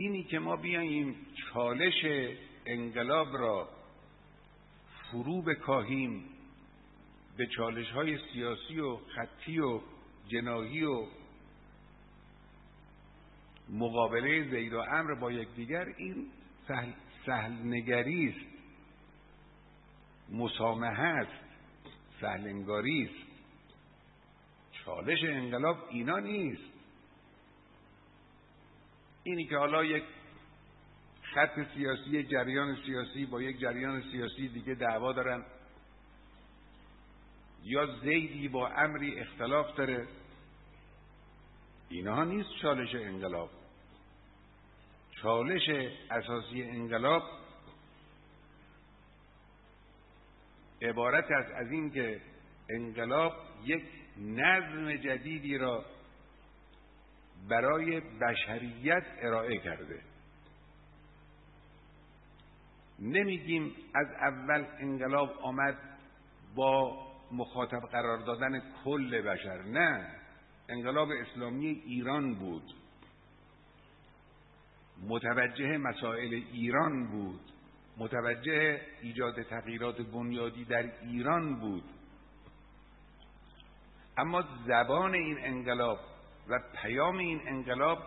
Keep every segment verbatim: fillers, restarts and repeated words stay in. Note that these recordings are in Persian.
اینی که ما بیاییم چالش انقلاب را فرو بکاهیم به چالش های سیاسی و خطی و جناحی و مقابله زید و عمرو با یکدیگر، این سهل, سهل نگری است، مسامحه است، سهل انگاری است. چالش انقلاب اینا نیست. اینی که حالا یک خط سیاسی، جریان سیاسی با یک جریان سیاسی دیگه دعوا دارن، یا زیدی با عمری اختلاف داره، اینها نیست چالش انقلاب. چالش اساسی انقلاب عبارت است از این که انقلاب یک نظم جدیدی را برای بشریت ارائه کرده. نمیگیم از اول انقلاب آمد با مخاطب قرار دادن کل بشر، نه، انقلاب اسلامی ایران بود، متوجه مسائل ایران بود، متوجه ایجاد تغییرات بنیادی در ایران بود. اما زبان این انقلاب و پیام این انقلاب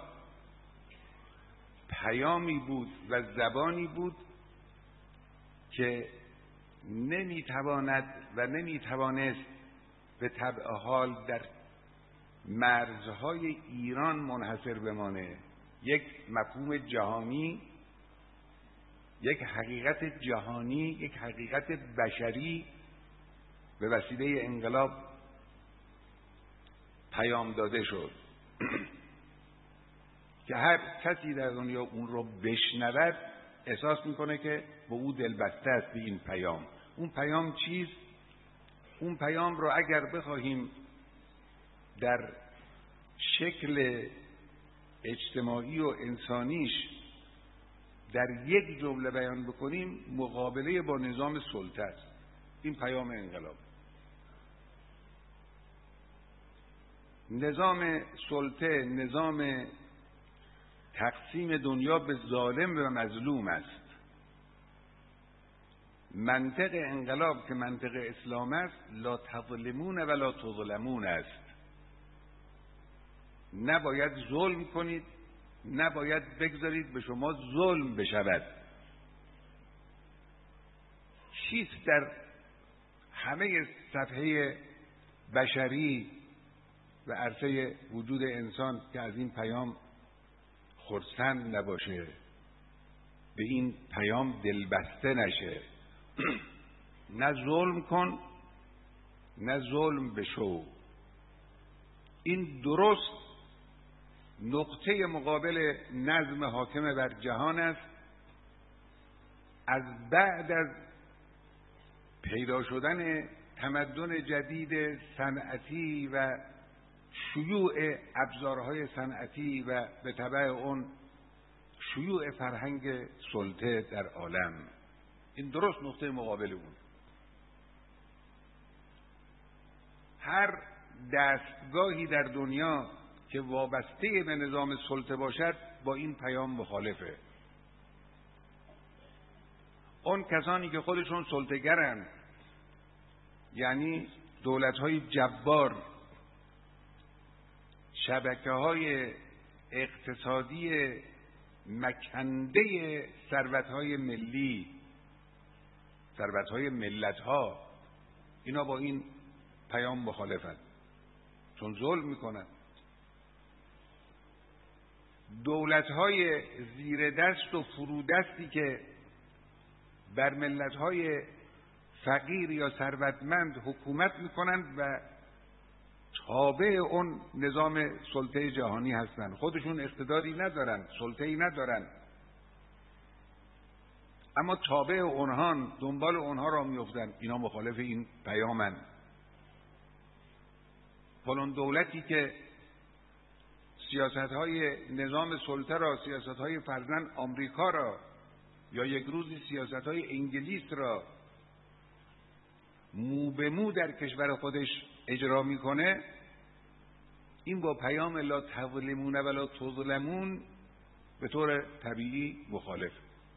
پیامی بود و زبانی بود که نمیتواند و نمیتوانست به طبع حال در مرزهای ایران منحصر بمانه. یک مفهوم جهانی، یک حقیقت جهانی، یک حقیقت بشری به وسیله انقلاب پیام داده شد که هر کسی در دنیا اون رو بشنود احساس میکنه که به او دلبسته است به این پیام. اون پیام چیست؟ اون پیام رو اگر بخواهیم در شکل اجتماعی و انسانیش در یک جمله بیان بکنیم، مقابله با نظام سلطه است. این پیام انقلاب. نظام سلطه نظام تقسیم دنیا به ظالم و مظلوم است. منطق انقلاب که منطق اسلام است، لا تظلمون ولا تظلمون است. نباید ظلم کنید، نباید بگذارید به شما ظلم بشود. چیست در همه صفحه بشری و عرصه وجود انسان که از این پیام خرسند نباشه، به این پیام دلبسته نشه؟ نه ظلم کن، نه ظلم بشو. این درست نقطه مقابل نظم حاکم بر جهان است. از بعد از پیدا شدن تمدن جدید صنعتی و شیوع ابزارهای صنعتی و به تبع اون شیوع فرهنگ سلطه در عالم، این درست نقطه مقابل اون. هر دستگاهی در دنیا که وابسته به نظام سلطه باشد با این پیام مخالفه. اون کسانی که خودشون سلطه‌گرند، یعنی دولت‌های جبار، شبکه‌های اقتصادی مکنده ثروت‌های ملی، ثروت‌های ملت‌ها، اینا با این پیام مخالفند، چون ظلم میکنن. دولت‌های زیر دست و فرودستی که بر ملت‌های فقیر یا ثروتمند حکومت میکنند و تابع اون نظام سلطه جهانی هستند، خودشون اقتداری ندارن، سلطه‌ای ندارن، اما تابع اونها، دنبال اونها را میافتن. اینا مخالف این پیامن. فلان دولتی که سیاست‌های نظام سلطه را، سیاست‌های فرزن آمریکا را یا یک روزی سیاست‌های انگلیس را مو به مو در کشور خودش اجرا میکنه، این با پیام لا تظلمون ولا تظلمون به طور طبیعی مخالف.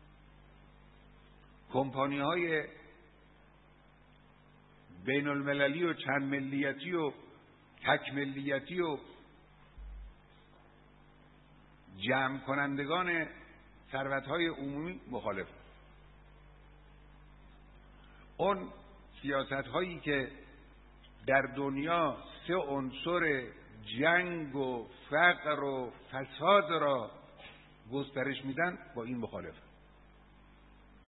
کمپانی های بین المللی و چند ملیتی و تک ملیتی و جمع کنندگان ثروت های عمومی مخالف. اون سیاست هایی که در دنیا سه عنصر جنگ و فقر و فساد را گسترش میدن با این مخالف.